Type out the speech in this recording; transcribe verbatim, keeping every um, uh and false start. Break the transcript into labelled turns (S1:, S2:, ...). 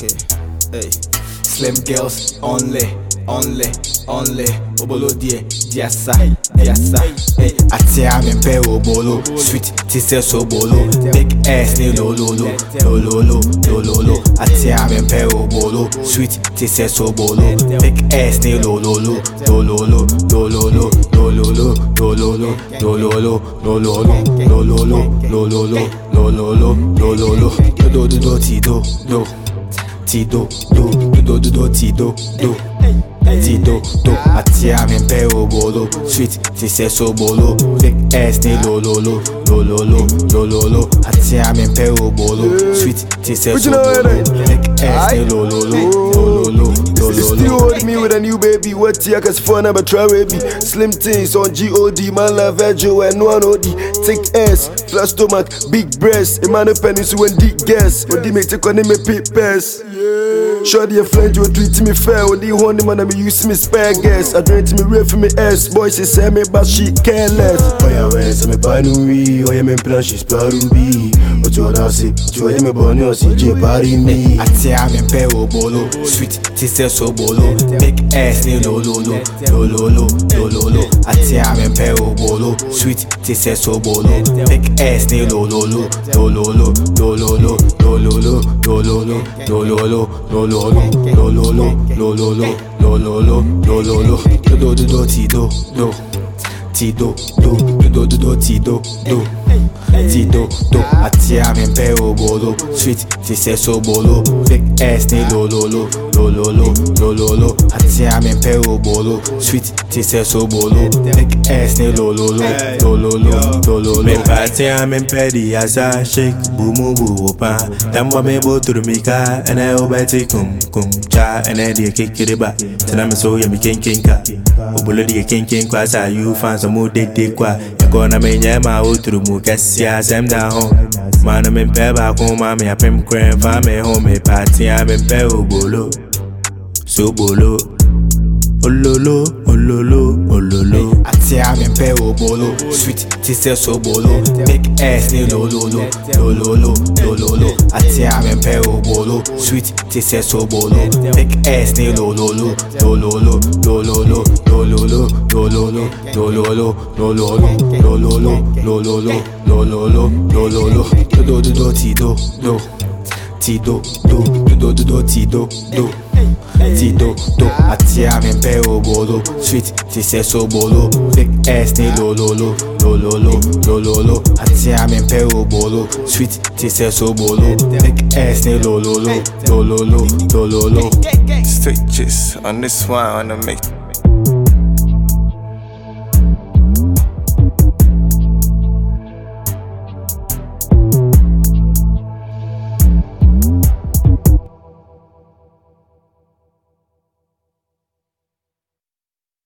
S1: Okay, hey. Slim girls only, only, only. Obolo die, diasa, diasa. Hey, atia me pe obolo, sweet tise so bolo. Big ass ni lo lo lo, lo lo lo, lo lo lo. Atia me pe obolo, sweet tise so bolo. Big ass ni lo lo lo, lo lo lo, lo lo lo, lo lo lo, lo lo lo, lo lo lo, lo lo lo, lo lo lo, lo lo lo, lo lo lo, lo lo lo. Do do do ti do do. Tido, do, do, do, do, tido, do, tido, do, atia me pe obolo, sweet, tise so bolo, big ass ni lo lo lo, lo lo lo, lo lo lo, atia me pe obolo, sweet, tise so bolo, big ass ni lo lo lo, lo lo lo, lo lo lo.
S2: Still hold me with a new baby, what ya cause fun never try baby. Slim things on G O D, man love Virgil and one O D. Thick ass, flat stomach, big breast, Emmanuel Peninsula and deep gas. What do you make take on him a pit pass? Shorty a friend, you treat me fair. When you want him and me use me spare gas. I drink to me real for me ass. Boys she say me but she careless. Oh yeah, when some me panui, oh yeah me plan she's parubi. What you wanna say? You want me born you see J party me.
S1: Atia me pe obolo, sweet tise so bolo. Big ass ni lo lo lo, lo lo lo, lo lo lo. Atia me pe obolo, sweet tise so bolo. Big ass ni lo lo lo, lo lo lo, lo lo lo, lo lo lo, lo lo lo, lo lo lo, lo lo lo, lo lo lo, lo lo lo, lo lo lo, lo lo lo. Do do do ti do do, ti do do, do do do ti do do. Tido, do, atia me pe obolo, sweet, tise so bolo. Big ass ni lo lo lo, lo lo lo, lo lo lo. Atia me pe obolo, sweet, tise so bolo. Big ass ni lo lo lo, lo lo lo, lo lo lo.
S3: Me patia me pe di asa shake, boomu boo pa. Tamwa me bo turmika, and I obeti kum kum cha, and I di kick it ba. Tena me so ya me king king ka. Obolo di king king kwa sa you fans some more dick dick kwa. Gonna me nyama utru mu kasia sem da home. Man me pe ba ko ma me apem kren fa me home me party a me pe obolo. So bolo. Ololo, ololo, ololo.
S1: Atia me pe obolo, sweet tise so bolo. Big ass ni lo lo lo, lo lo lo, lo lo lo. Atia me pe obolo, sweet tise so bolo. Big ass ni lo lo lo, lo lo lo, lo lo lo, lo lo lo, lo lo lo, lo lo lo, lo lo lo, lo lo lo, lo lo lo, lo lo lo, lo lo lo. Do do do ti do do, ti do do, do do do ti do do. Tido, do, atia me pe obolo, sweet, tise so bolo. Big ass ni lo lo lo, lo lo lo, lo lo lo. Atia me pe obolo, sweet, tise so bolo. Big ass ni lo lo lo, lo lo lo, lo lo lo.
S4: Stitches on this one on the make.